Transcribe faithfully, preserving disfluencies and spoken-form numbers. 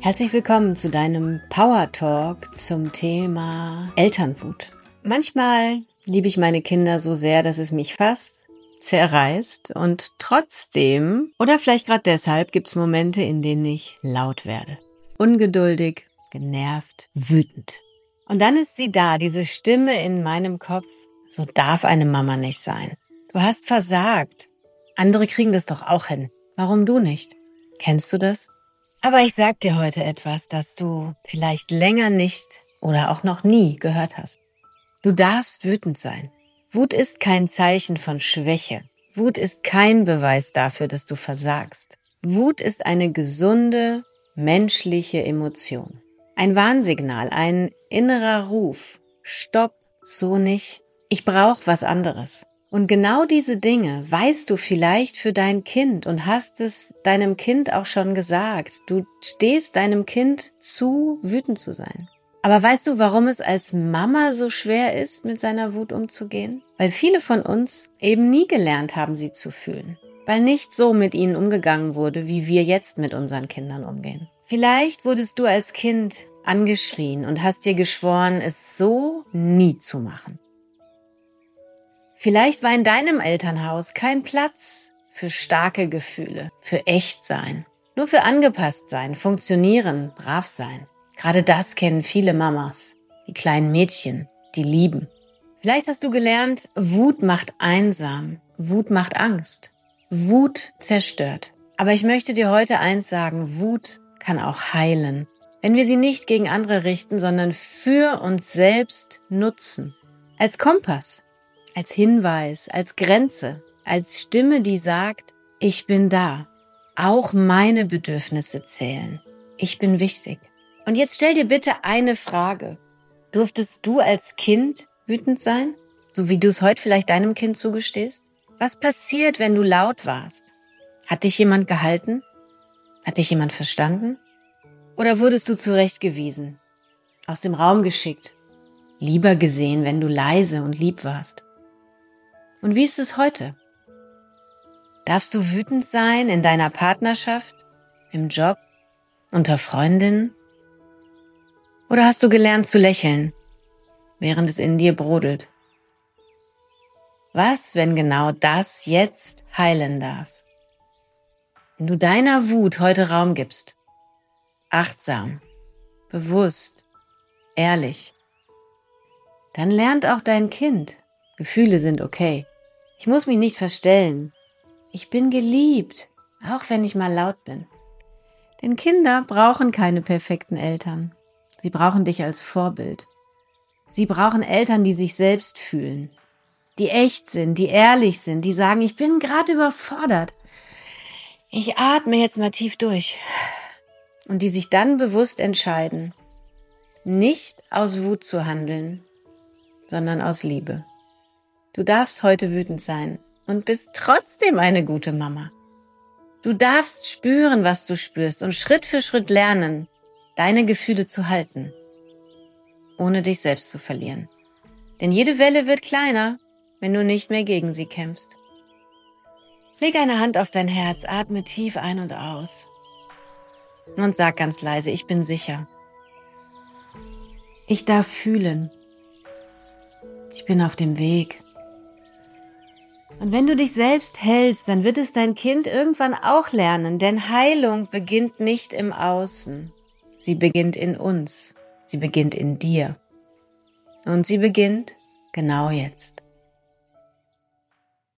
Herzlich willkommen zu deinem Power Talk zum Thema Elternwut. Manchmal liebe ich meine Kinder so sehr, dass es mich fast zerreißt und trotzdem, oder vielleicht gerade deshalb, gibt es Momente, in denen ich laut werde. Ungeduldig, genervt, wütend. Und dann ist sie da, diese Stimme in meinem Kopf, so darf eine Mama nicht sein. Du hast versagt. Andere kriegen das doch auch hin. Warum du nicht? Kennst du das? Aber ich sag dir heute etwas, das du vielleicht länger nicht oder auch noch nie gehört hast. Du darfst wütend sein. Wut ist kein Zeichen von Schwäche. Wut ist kein Beweis dafür, dass du versagst. Wut ist eine gesunde, menschliche Emotion. Ein Warnsignal, ein innerer Ruf. Stopp, so nicht. Ich brauche was anderes. Und genau diese Dinge weißt du vielleicht für dein Kind und hast es deinem Kind auch schon gesagt. Du stehst deinem Kind zu, wütend zu sein. Aber weißt du, warum es als Mama so schwer ist, mit seiner Wut umzugehen? Weil viele von uns eben nie gelernt haben, sie zu fühlen. Weil nicht so mit ihnen umgegangen wurde, wie wir jetzt mit unseren Kindern umgehen. Vielleicht wurdest du als Kind angeschrien und hast dir geschworen, es so nie zu machen. Vielleicht war in deinem Elternhaus kein Platz für starke Gefühle, für Echtsein, nur für angepasst sein, funktionieren, brav sein. Gerade das kennen viele Mamas, die kleinen Mädchen, die lieben. Vielleicht hast du gelernt, Wut macht einsam, Wut macht Angst, Wut zerstört. Aber ich möchte dir heute eins sagen, Wut kann auch heilen, wenn wir sie nicht gegen andere richten, sondern für uns selbst nutzen, als Kompass. Als Hinweis, als Grenze, als Stimme, die sagt, ich bin da. Auch meine Bedürfnisse zählen. Ich bin wichtig. Und jetzt stell dir bitte eine Frage. Durftest du als Kind wütend sein? So wie du es heute vielleicht deinem Kind zugestehst? Was passiert, wenn du laut warst? Hat dich jemand gehalten? Hat dich jemand verstanden? Oder wurdest du zurechtgewiesen? Aus dem Raum geschickt? Lieber gesehen, wenn du leise und lieb warst? Und wie ist es heute? Darfst du wütend sein in deiner Partnerschaft, im Job, unter Freundinnen? Oder hast du gelernt zu lächeln, während es in dir brodelt? Was, wenn genau das jetzt heilen darf? Wenn du deiner Wut heute Raum gibst, achtsam, bewusst, ehrlich, dann lernt auch dein Kind, Gefühle sind okay. Ich muss mich nicht verstellen. Ich bin geliebt, auch wenn ich mal laut bin. Denn Kinder brauchen keine perfekten Eltern. Sie brauchen dich als Vorbild. Sie brauchen Eltern, die sich selbst fühlen, die echt sind, die ehrlich sind, die sagen, ich bin gerade überfordert. Ich atme jetzt mal tief durch. Und die sich dann bewusst entscheiden, nicht aus Wut zu handeln, sondern aus Liebe. Du darfst heute wütend sein und bist trotzdem eine gute Mama. Du darfst spüren, was du spürst und Schritt für Schritt lernen, deine Gefühle zu halten, ohne dich selbst zu verlieren. Denn jede Welle wird kleiner, wenn du nicht mehr gegen sie kämpfst. Leg eine Hand auf dein Herz, atme tief ein und aus und sag ganz leise, ich bin sicher. Ich darf fühlen. Ich bin auf dem Weg. Und wenn du dich selbst hältst, dann wird es dein Kind irgendwann auch lernen, denn Heilung beginnt nicht im Außen. Sie beginnt in uns. Sie beginnt in dir. Und sie beginnt genau jetzt.